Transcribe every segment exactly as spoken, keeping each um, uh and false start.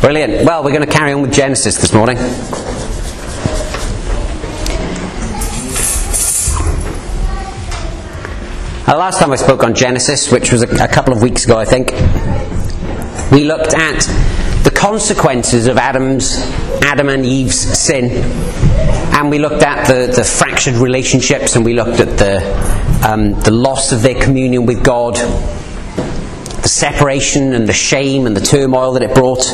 Brilliant. Well, we're going to carry on with Genesis this morning. Uh, last time I spoke on Genesis, which was a, a couple of weeks ago, I think, we looked at the consequences of Adam's, Adam and Eve's sin, and we looked at the, the fractured relationships, and we looked at the um, the loss of their communion with God, the separation and the shame and the turmoil that it brought.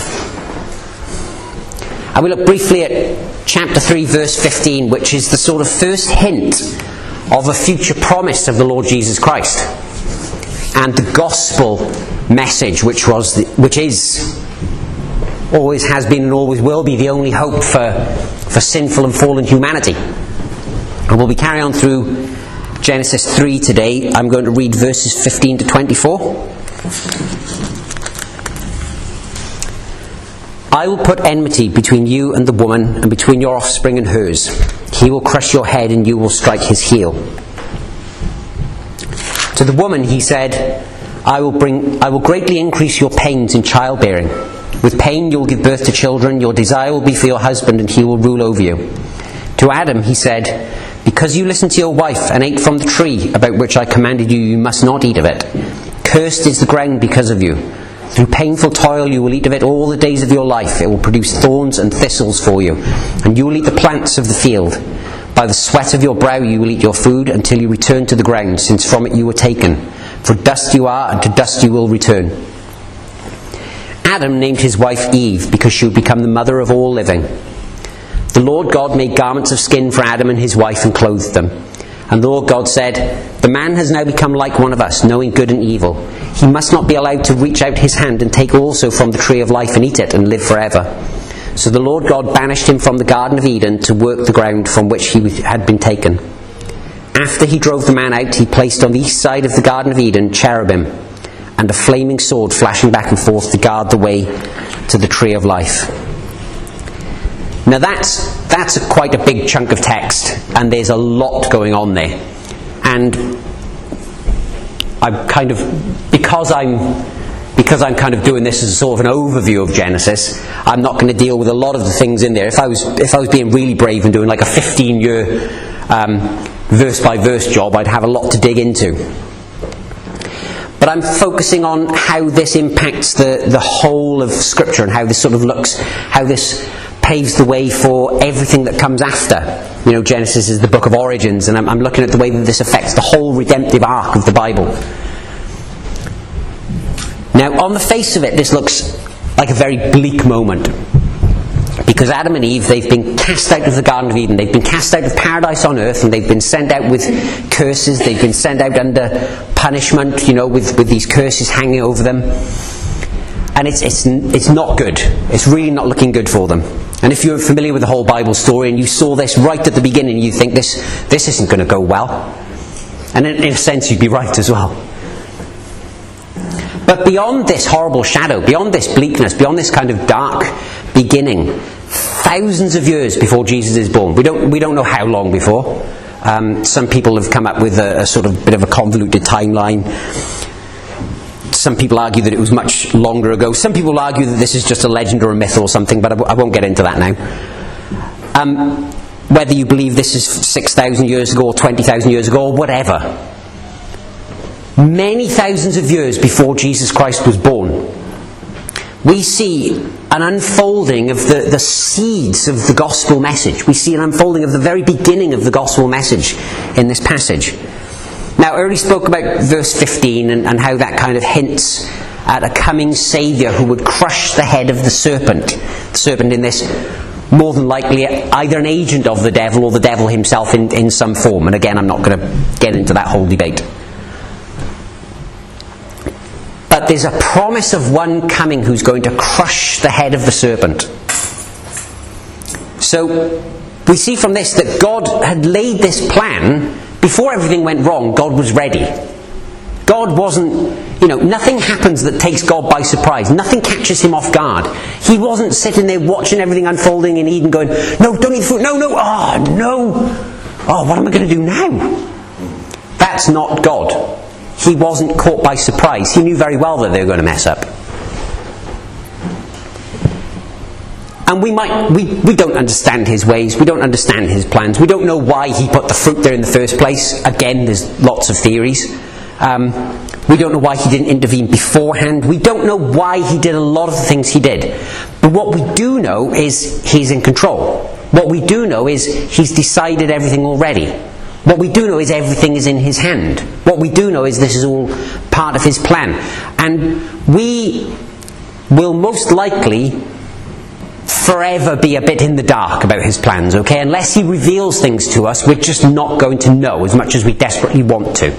And we looked briefly at chapter three, verse fifteen, which is the sort of first hint of a future promise of the Lord Jesus Christ, and the gospel message, which was, the, which is, always has been, and always will be the only hope for for sinful and fallen humanity. And we'll be carrying on through Genesis three today. I'm going to read verses fifteen to twenty-four. I will put enmity between you and the woman, and between your offspring and hers. He will crush your head, and you will strike his heel. To the woman he said, I will bring, I will greatly increase your pains in childbearing. With pain you will give birth to children. Your desire will be for your husband, and he will rule over you. To Adam he said, because you listened to your wife and ate from the tree about which I commanded you, you must not eat of it. Cursed is the ground because of you. Through painful toil you will eat of it all the days of your life. It will produce thorns and thistles for you, and you will eat the plants of the field. By the sweat of your brow you will eat your food until you return to the ground, since from it you were taken. For dust you are, and to dust you will return. Adam named his wife Eve, because she would become the mother of all living. The Lord God made garments of skin for Adam and his wife and clothed them. And the Lord God said, the man has now become like one of us, knowing good and evil. He must not be allowed to reach out his hand and take also from the tree of life and eat it and live forever. So the Lord God banished him from the Garden of Eden to work the ground from which he had been taken. After he drove the man out, he placed on the east side of the Garden of Eden cherubim and a flaming sword flashing back and forth to guard the way to the tree of life. Now that's that's a, quite a big chunk of text, and there's a lot going on there. And I'm kind of, because I'm because I'm kind of doing this as a sort of an overview of Genesis, I'm not going to deal with a lot of the things in there. If I was if I was being really brave and doing like a fifteen year um, verse by verse job, I'd have a lot to dig into. But I'm focusing on how this impacts the, the whole of Scripture, and how this sort of looks, how this paves the way for everything that comes after. You know, Genesis is the book of origins, and I'm, I'm looking at the way that this affects the whole redemptive arc of the Bible. Now, on the face of it, this looks like a very bleak moment, because Adam and Eve, they've been cast out of the Garden of Eden, they've been cast out of paradise on earth, and they've been sent out with curses, they've been sent out under punishment, you know, with, with these curses hanging over them. And it's, it's, it's not good. It's really not looking good for them. And if you're familiar with the whole Bible story, and you saw this right at the beginning, you think this, this isn't going to go well. And in, in a sense, you'd be right as well. But beyond this horrible shadow, beyond this bleakness, beyond this kind of dark beginning, thousands of years before Jesus is born, we don't we don't know how long before. Um, some people have come up with a, a sort of bit of a convoluted timeline. Some people argue that it was much longer ago. Some people argue that this is just a legend or a myth or something, but I, w- I won't get into that now. Um, whether you believe this is six thousand years ago or twenty thousand years ago or whatever, many thousands of years before Jesus Christ was born, we see an unfolding of the, the seeds of the gospel message. We see an unfolding of the very beginning of the gospel message in this passage. Now, I already spoke about verse fifteen and, and how that kind of hints at a coming Saviour who would crush the head of the serpent. The serpent in this, more than likely, either an agent of the devil or the devil himself in, in some form. And again, I'm not going to get into that whole debate. But there's a promise of one coming who's going to crush the head of the serpent. So we see from this that God had laid this plan. Before everything went wrong, God was ready. God wasn't, you know, nothing happens that takes God by surprise. Nothing catches him off guard. He wasn't sitting there watching everything unfolding in Eden going, no, don't eat fruit, no, no, oh, no. Oh, what am I going to do now? That's not God. He wasn't caught by surprise. He knew very well that they were going to mess up. And we might, we, we don't understand his ways, we don't understand his plans, we don't know why he put the fruit there in the first place. Again, there's lots of theories. Um, we don't know why he didn't intervene beforehand. We don't know why he did a lot of the things he did. But what we do know is he's in control. What we do know is he's decided everything already. What we do know is everything is in his hand. What we do know is this is all part of his plan. And we will most likely forever be a bit in the dark about his plans, okay? Unless he reveals things to us, we're just not going to know as much as we desperately want to.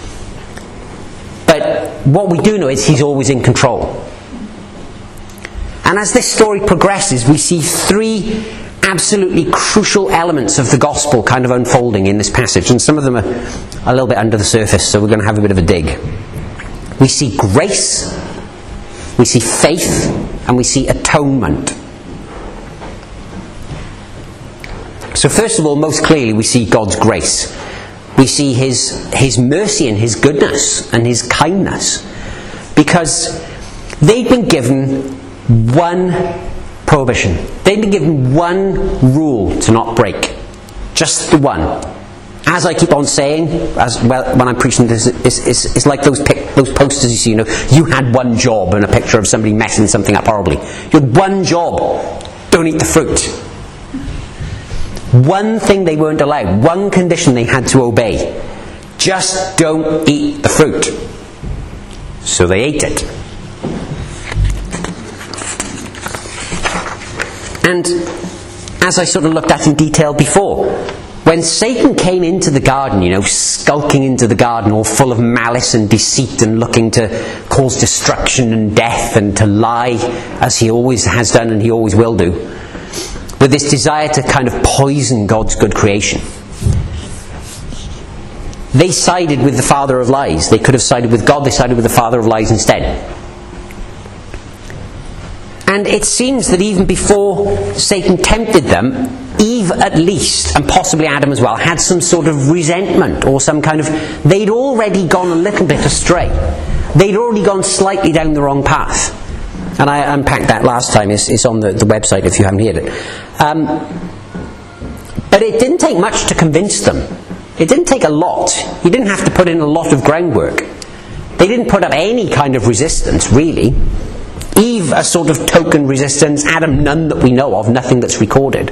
But what we do know is he's always in control. And as this story progresses, we see three absolutely crucial elements of the gospel kind of unfolding in this passage. And some of them are a little bit under the surface, so we're going to have a bit of a dig. We see grace, we see faith, and we see atonement. So first of all, most clearly, we see God's grace. We see his, his mercy and his goodness and his kindness. Because they've been given one prohibition. They've been given one rule to not break. Just the one. As I keep on saying, as well, when I'm preaching this, it's, it's, it's like those pic, those posters you see, you know, you had one job, and a picture of somebody messing something up horribly. You had one job. Don't eat the fruit. One thing they weren't allowed, one condition they had to obey. Just don't eat the fruit. So they ate it. And as I sort of looked at in detail before, when Satan came into the garden, you know, skulking into the garden, all full of malice and deceit and looking to cause destruction and death and to lie, as he always has done and he always will do, with this desire to kind of poison God's good creation, they sided with the father of lies. They could have sided with God, they sided with the father of lies instead. And it seems that even before Satan tempted them, Eve at least, and possibly Adam as well, had some sort of resentment or some kind of... They'd already gone a little bit astray. They'd already gone slightly down the wrong path. And I unpacked that last time. It's, it's on the, the website if you haven't heard it. Um, but it didn't take much to convince them. It didn't take a lot. You didn't have to put in a lot of groundwork. They didn't put up any kind of resistance, really. Eve, a sort of token resistance. Adam, none that we know of, nothing that's recorded.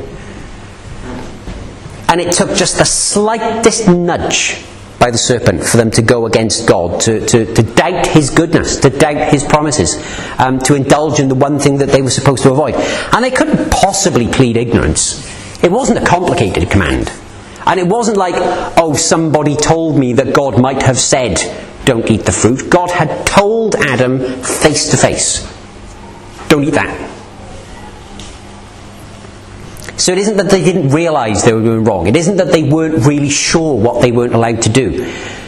And it took just the slightest nudge by the serpent for them to go against God, to, to, to doubt his goodness, to doubt his promises, um, to indulge in the one thing that they were supposed to avoid. And they couldn't possibly plead ignorance. It wasn't a complicated command. And it wasn't like, oh, somebody told me that God might have said, don't eat the fruit. God had told Adam face to face, don't eat that. So it isn't that they didn't realise they were doing wrong. It isn't that they weren't really sure what they weren't allowed to do.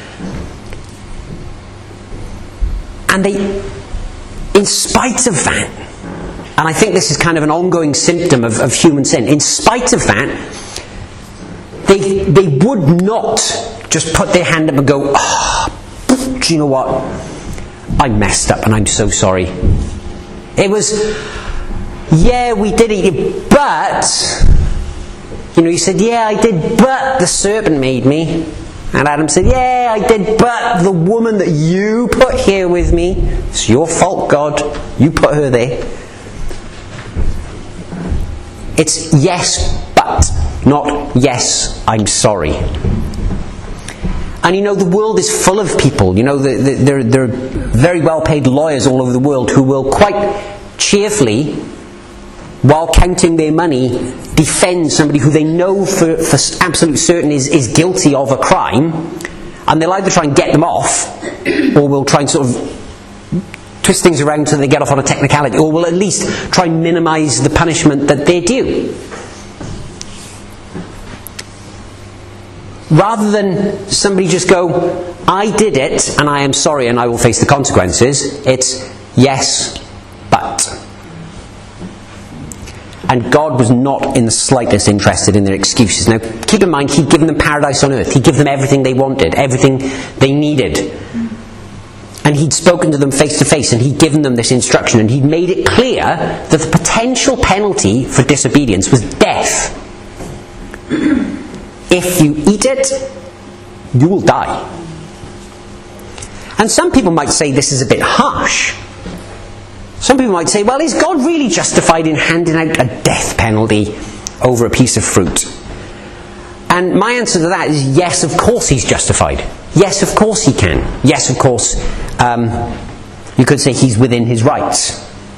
And they, in spite of that, and I think this is kind of an ongoing symptom of, of human sin, in spite of that, they, they would not just put their hand up and go, oh, do you know what? I messed up and I'm so sorry. It was... Yeah, we did eat it, but, you know, you said, yeah, I did, but the serpent made me. And Adam said, yeah, I did, but the woman that you put here with me, it's your fault, God. You put her there. It's yes, but, not yes, I'm sorry. And you know, the world is full of people, you know, the, the, there, there are very well-paid lawyers all over the world who will quite cheerfully, while counting their money, defend somebody who they know for, for absolute certain is, is guilty of a crime, and they'll either try and get them off, or will try and sort of twist things around so they get off on a technicality, or will at least try and minimise the punishment that they're due. Rather than somebody just go, I did it, and I am sorry, and I will face the consequences, it's yes, but... And God was not in the slightest interested in their excuses. Now, keep in mind, He'd given them paradise on earth. He'd given them everything they wanted, everything they needed. And he'd spoken to them face to face, and he'd given them this instruction, and he'd made it clear that the potential penalty for disobedience was death. If you eat it, you will die. And some people might say this is a bit harsh. Some people might say, well, is God really justified in handing out a death penalty over a piece of fruit? And my answer to that is yes, of course he's justified. Yes, of course he can. Yes, of course, um, you could say he's within his rights.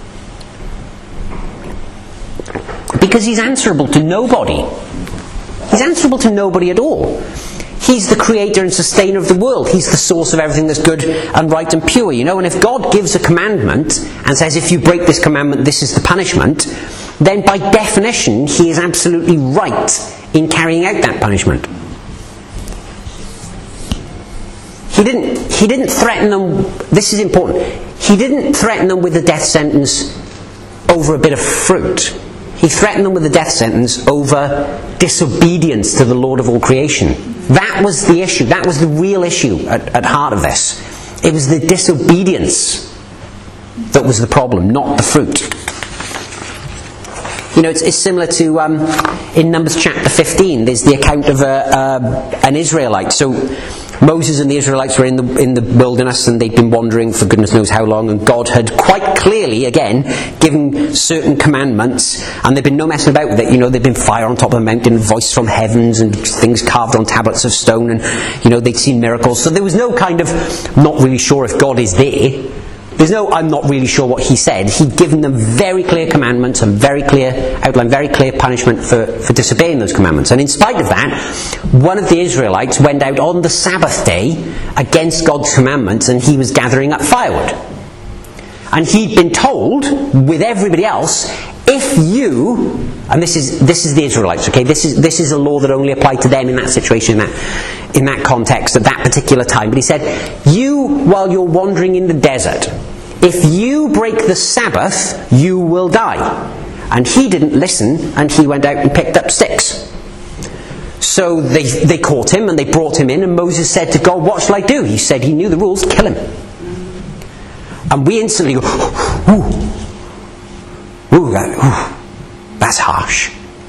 Because he's answerable to nobody. He's answerable to nobody at all. He's the creator and sustainer of the world. He's the source of everything that's good and right and pure, you know. And if God gives a commandment and says, if you break this commandment, this is the punishment, then by definition, he is absolutely right in carrying out that punishment. He didn't, he didn't threaten them, this is important, he didn't threaten them with a death sentence over a bit of fruit. He threatened them with a death sentence over disobedience to the Lord of all creation. That was the issue. That was the real issue at, at heart of this. It was the disobedience that was the problem, not the fruit. You know, it's, it's similar to um, in Numbers chapter fifteen. There's the account of a, uh, an Israelite. So Moses and the Israelites were in the in the wilderness, and they'd been wandering for goodness knows how long, and God had quite clearly, again, given certain commandments, and there'd been no messing about with it. You know, there'd been fire on top of the mountain, voice from heavens, and things carved on tablets of stone, and, you know, they'd seen miracles. So there was no kind of, not really sure if God is there. There's no, I'm not really sure what he said. He'd given them very clear commandments and very clear, outlined very clear punishment for, for disobeying those commandments. And in spite of that, one of the Israelites went out on the Sabbath day against God's commandments, and he was gathering up firewood. And he'd been told, with everybody else, if you, and this is this is the Israelites, okay, this is this is a law that only applied to them in that situation, in that in that context, at that particular time. But he said, you, while you're wandering in the desert, if you break the Sabbath, you will die. And he didn't listen, and he went out and picked up sticks. So they they caught him, and they brought him in, and Moses said to God, what shall I do? He said he knew the rules, kill him. And we instantly go, ooh. Ooh, that, ooh, that's harsh.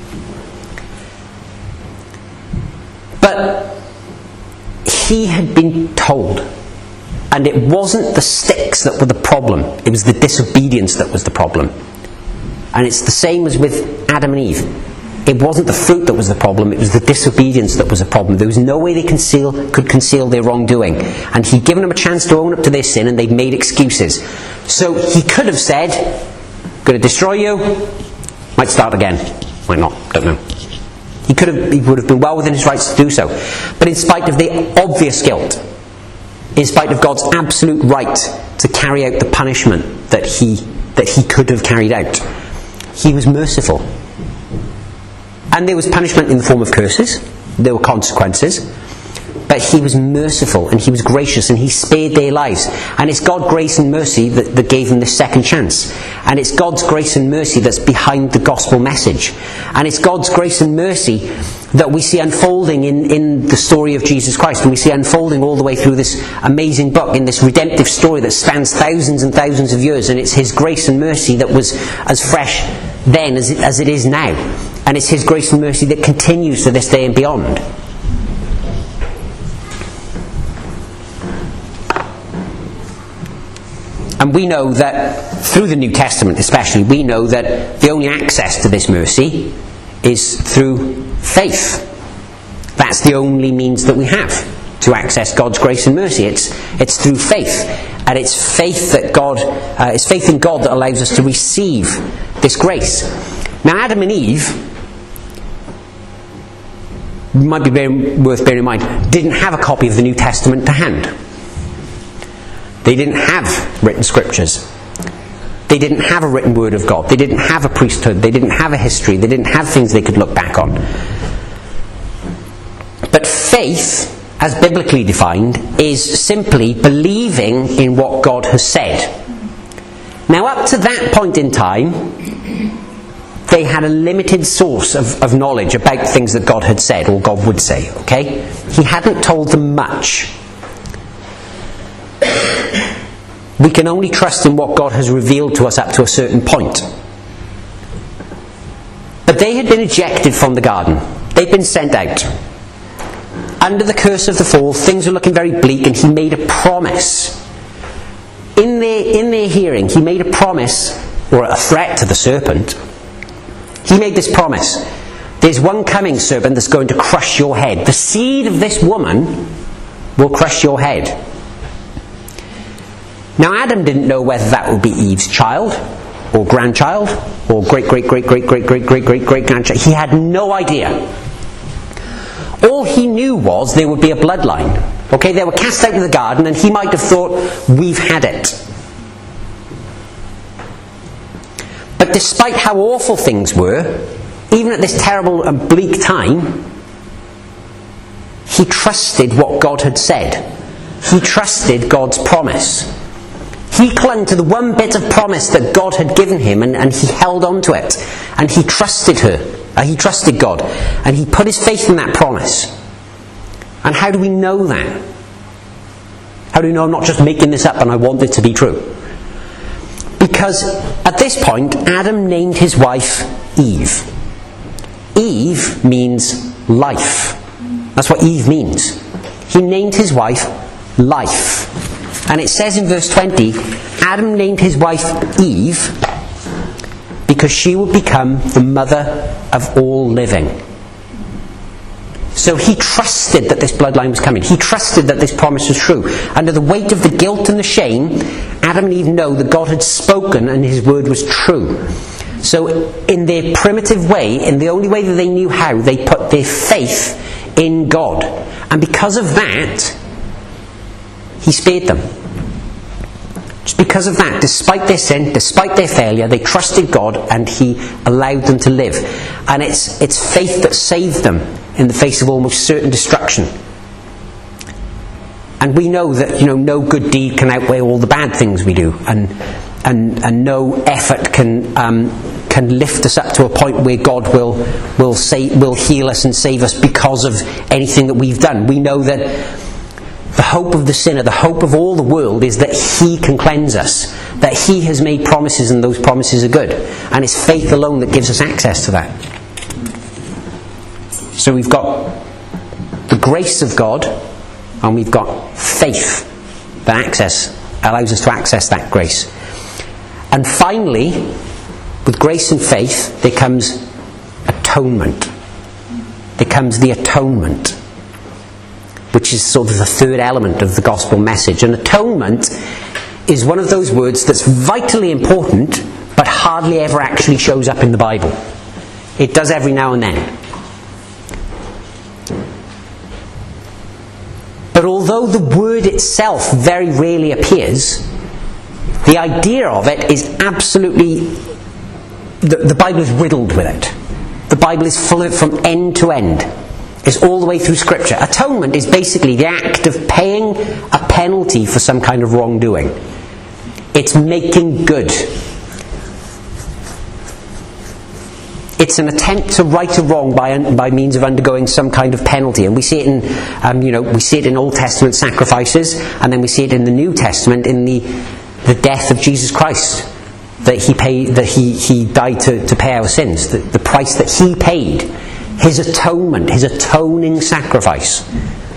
But he had been told, and it wasn't the sticks that were the problem, it was the disobedience that was the problem. And it's the same as with Adam and Eve. It wasn't the fruit that was the problem, it was the disobedience that was the problem. There was no way they conceal, could conceal their wrongdoing. And he'd given them a chance to own up to their sin, and they'd made excuses. So he could have said, going to destroy you, might start again, might not, don't know. He could have, he would have been well within his rights to do so. But in spite of the obvious guilt, in spite of God's absolute right to carry out the punishment that he that he could have carried out, he was merciful. And there was punishment in the form of curses, there were consequences, but he was merciful and he was gracious and he spared their lives. And it's God's grace and mercy that, that gave them this second chance. And it's God's grace and mercy that's behind the gospel message. And it's God's grace and mercy that we see unfolding in, in the story of Jesus Christ. And we see unfolding all the way through this amazing book, in this redemptive story that spans thousands and thousands of years. And it's his grace and mercy that was as fresh then as it, as it is now. And it's his grace and mercy that continues to this day and beyond. And we know that, through the New Testament especially, we know that the only access to this mercy is through faith. That's the only means that we have to access God's grace and mercy. It's it's through faith. And it's faith that God, uh, it's faith in God that allows us to receive this grace. Now, Adam and Eve, might be very, worth bearing in mind, didn't have a copy of the New Testament to hand. They didn't have written scriptures. They didn't have a written word of God. They didn't have a priesthood. They didn't have a history. They didn't have things they could look back on. But faith, as biblically defined, is simply believing in what God has said. Now, up to that point in time, they had a limited source of, of knowledge about things that God had said, or God would say, okay? He hadn't told them much. We can only trust in what God has revealed to us up to a certain point. But they had been ejected from the garden. They'd been sent out. Under the curse of the fall, things were looking very bleak, and he made a promise. In their, in their hearing, he made a promise, or a threat to the serpent. He made this promise. There's one coming, serpent, that's going to crush your head. The seed of this woman will crush your head. Now Adam didn't know whether that would be Eve's child, or grandchild, or great, great, great, great, great, great, great, great, great grandchild. He had no idea. All he knew was there would be a bloodline. Okay, they were cast out of the garden, and he might have thought, we've had it. But despite how awful things were, even at this terrible and bleak time, he trusted what God had said. He trusted God's promise. He clung to the one bit of promise that God had given him, and, and he held on to it. And he trusted her. Uh, he trusted God. And he put his faith in that promise. And how do we know that? How do we know I'm not just making this up and I want it to be true? Because at this point, Adam named his wife Eve. Eve means life. That's what Eve means. He named his wife Life. And it says in verse twenty, Adam named his wife Eve because she would become the mother of all living. So he trusted that this bloodline was coming. He trusted that this promise was true. Under the weight of the guilt and the shame, Adam and Eve know that God had spoken and his word was true. So in their primitive way, in the only way that they knew how, they put their faith in God. And because of that, he spared them. Just because of that, despite their sin, despite their failure, they trusted God and he allowed them to live. And it's, it's faith that saved them in the face of almost certain destruction. And we know that, you know, no good deed can outweigh all the bad things we do. And and, and no effort can um, can lift us up to a point where God will will say, will heal us and save us because of anything that we've done. We know that the hope of the sinner, the hope of all the world, is that he can cleanse us, that he has made promises and those promises are good. And it's faith alone that gives us access to that. So we've got the grace of God, and we've got faith that access allows us to access that grace. And finally, with grace and faith, there comes atonement. There comes the atonement, which is sort of the third element of the gospel message. And atonement is one of those words that's vitally important, but hardly ever actually shows up in the Bible. It does every now and then. But although the word itself very rarely appears, the idea of it is absolutely... The, the Bible is riddled with it. The Bible is full of it from end to end. It's all the way through Scripture. Atonement is basically the act of paying a penalty for some kind of wrongdoing. It's making good. It's an attempt to right a wrong by by means of undergoing some kind of penalty, and we see it in, um, you know, we see it in Old Testament sacrifices, and then we see it in the New Testament in the the death of Jesus Christ, that he paid, that he he died to, to pay our sins, the, the price that he paid, his atonement, his atoning sacrifice.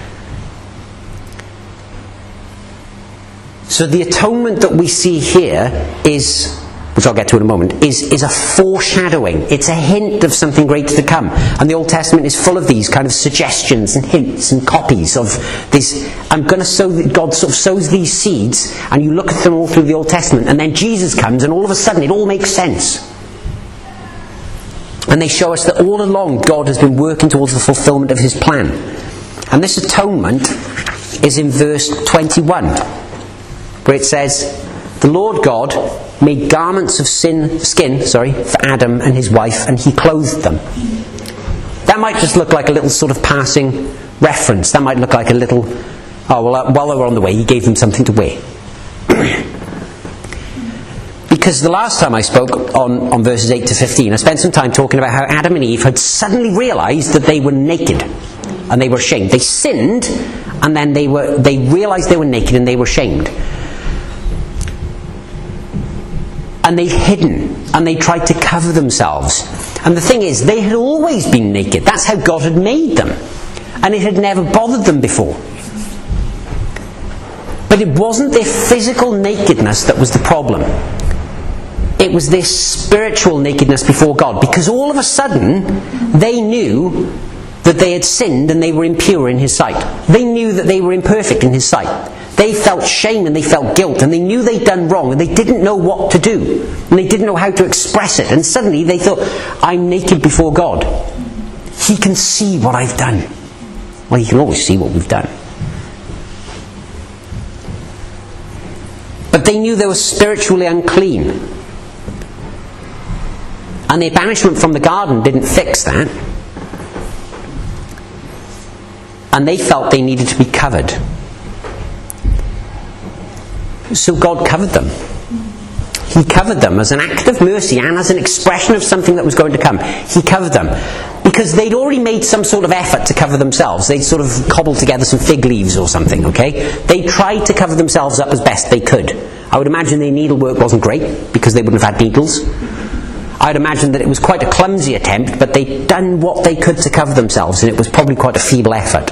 So the atonement that we see here is, which I'll get to in a moment, is, is a foreshadowing. It's a hint of something greater to come. And the Old Testament is full of these kind of suggestions and hints and copies of this. I'm going to sow, God sort of sows these seeds, and you look at them all through the Old Testament, and then Jesus comes, and all of a sudden it all makes sense. And they show us that all along God has been working towards the fulfillment of his plan. And this atonement is in verse twenty-one, where it says, "The Lord God made garments of sin, skin sorry, for Adam and his wife, and he clothed them." That might just look like a little sort of passing reference. That might look like a little, oh, well, uh, while they were on the way, he gave them something to wear. Because the last time I spoke on, on verses eight to fifteen, I spent some time talking about how Adam and Eve had suddenly realised that they were naked, and they were ashamed. They sinned, and then they were they realised they were naked, and they were ashamed. and they'd hidden, and they tried to cover themselves. And the thing is, they had always been naked. That's how God had made them. And it had never bothered them before. But it wasn't their physical nakedness that was the problem. It was their spiritual nakedness before God. Because all of a sudden, they knew that they had sinned and they were impure in His sight. They knew that they were imperfect in His sight. They felt shame and they felt guilt, and they knew they'd done wrong, and they didn't know what to do, and they didn't know how to express it. And suddenly they thought, I'm naked before God. He can see what I've done. Well, He can always see what we've done. But they knew they were spiritually unclean. And their banishment from the garden didn't fix that. And they felt they needed to be covered. So God covered them. He covered them as an act of mercy and as an expression of something that was going to come. He covered them. Because they'd already made some sort of effort to cover themselves. They'd sort of cobbled together some fig leaves or something, okay? They tried to cover themselves up as best they could. I would imagine their needlework wasn't great, because they wouldn't have had needles. I would imagine that it was quite a clumsy attempt, but they'd done what they could to cover themselves, and it was probably quite a feeble effort.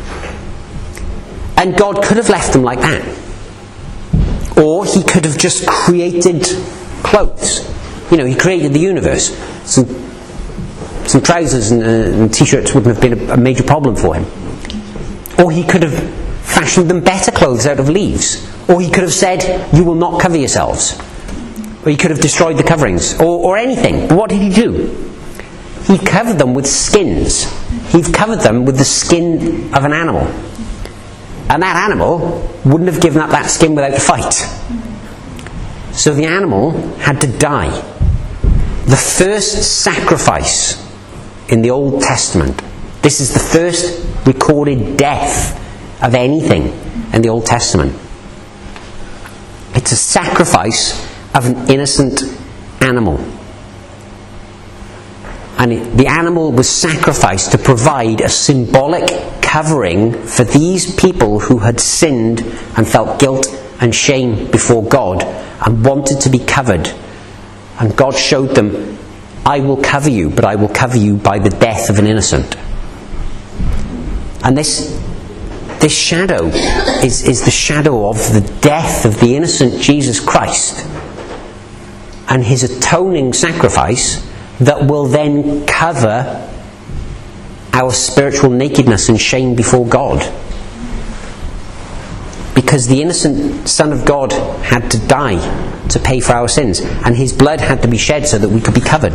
And God could have left them like that. Or He could have just created clothes. You know, He created the universe. Some, some trousers and, uh, and t-shirts wouldn't have been a, a major problem for Him. Or He could have fashioned them better clothes out of leaves. Or He could have said, you will not cover yourselves. Or He could have destroyed the coverings. Or, or anything. But what did He do? He covered them with skins. He covered them with the skin of an animal. And that animal wouldn't have given up that skin without a fight. So the animal had to die. The first sacrifice in the Old Testament. This is the first recorded death of anything in the Old Testament. It's a sacrifice of an innocent animal. And it, the animal was sacrificed to provide a symbolic covering for these people who had sinned and felt guilt and shame before God and wanted to be covered. And God showed them, I will cover you, but I will cover you by the death of an innocent. And this this shadow is, is the shadow of the death of the innocent Jesus Christ and His atoning sacrifice that will then cover our spiritual nakedness and shame before God. Because the innocent Son of God had to die to pay for our sins, and His blood had to be shed so that we could be covered.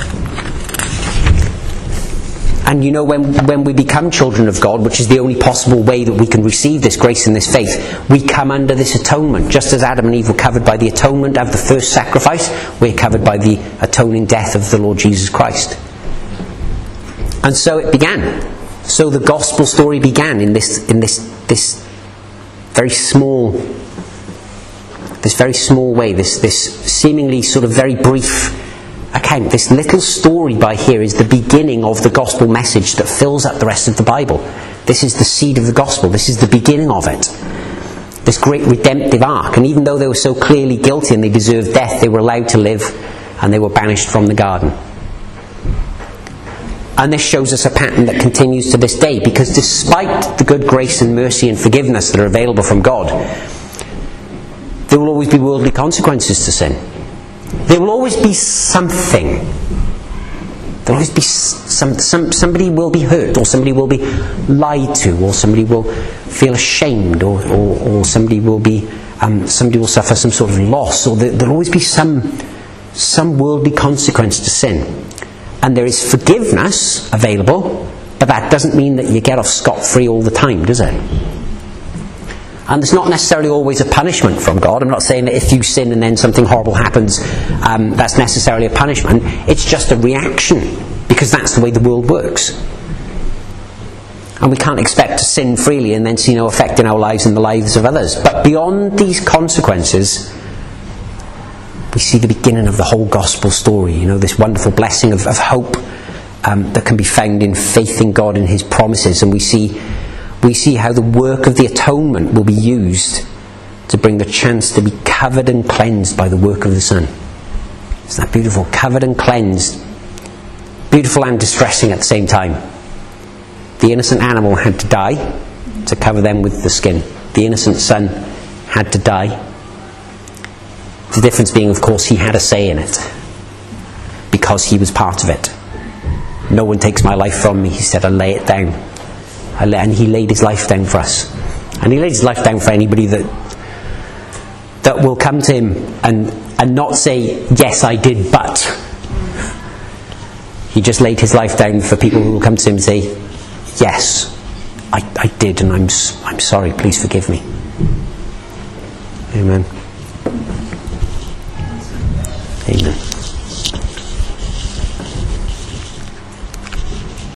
And you know, when, when we become children of God, which is the only possible way that we can receive this grace and this faith, we come under this atonement. Just as Adam and Eve were covered by the atonement of the first sacrifice, we're covered by the atoning death of the Lord Jesus Christ. And so it began. So the gospel story began in this in this this very small this very small way, this this seemingly sort of very brief account. This little story by here is the beginning of the gospel message that fills up the rest of the Bible. This is the seed of the gospel. This is the beginning of it. This great redemptive arc. And even though they were so clearly guilty and they deserved death, they were allowed to live and they were banished from the garden. And this shows us a pattern that continues to this day, because despite the good grace and mercy and forgiveness that are available from God, there will always be worldly consequences to sin. There will always be something. There will always be some, some somebody will be hurt, or somebody will be lied to, or somebody will feel ashamed, or, or, or somebody will be um, somebody will suffer some sort of loss, or there will always be some some worldly consequence to sin. And there is forgiveness available, but that doesn't mean that you get off scot-free all the time, does it? And there's not necessarily always a punishment from God. I'm not saying that if you sin and then something horrible happens, um, that's necessarily a punishment. It's just a reaction, because that's the way the world works. And we can't expect to sin freely and then see no effect in our lives and the lives of others. But beyond these consequences, we see the beginning of the whole gospel story. You know, this wonderful blessing of, of hope um, that can be found in faith in God and His promises. And we see we see how the work of the atonement will be used to bring the chance to be covered and cleansed by the work of the Son. Isn't that beautiful? Covered and cleansed. Beautiful and distressing at the same time. The innocent animal had to die to cover them with the skin. The innocent son had to die. The difference being, of course, he had a say in it, because he was part of it. No one takes my life from me, he said, I lay it down. I lay, and he laid his life down for us. And he laid his life down for anybody that that will come to him and, and not say, yes, I did, but. He just laid his life down for people who will come to him and say, yes, I, I did, and I'm, I'm sorry, please forgive me. Amen. Amen.